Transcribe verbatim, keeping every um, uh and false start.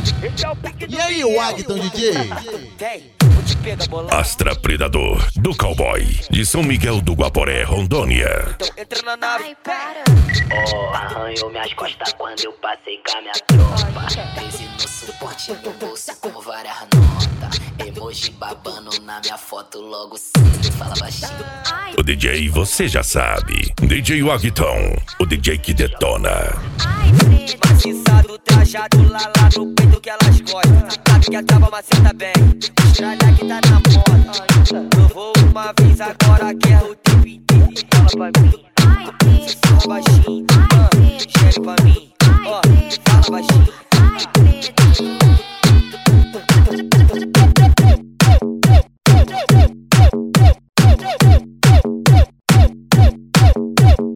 E aí, o Agton D J? Astra Predador do Cowboy de São Miguel do Guaporé, Rondônia. Entra na nave. Oh, arranhou minhas costas quando eu passei com a minha tropa. Crise no suporte no bolso com várias notas. Emoji babando na minha foto logo sim. Fala baixinho. O D J você já sabe. D J Agton, o D J que detona. Maciçado, trajado lá lá no peito que elas gostam. Sabe que a trava maceta bem. Estrada que tá na moda. Provou uma vez, agora quer o tempo inteiro. Fala pra mim. Fala baixinho. Chega pra mim. Ó, fala baixinho.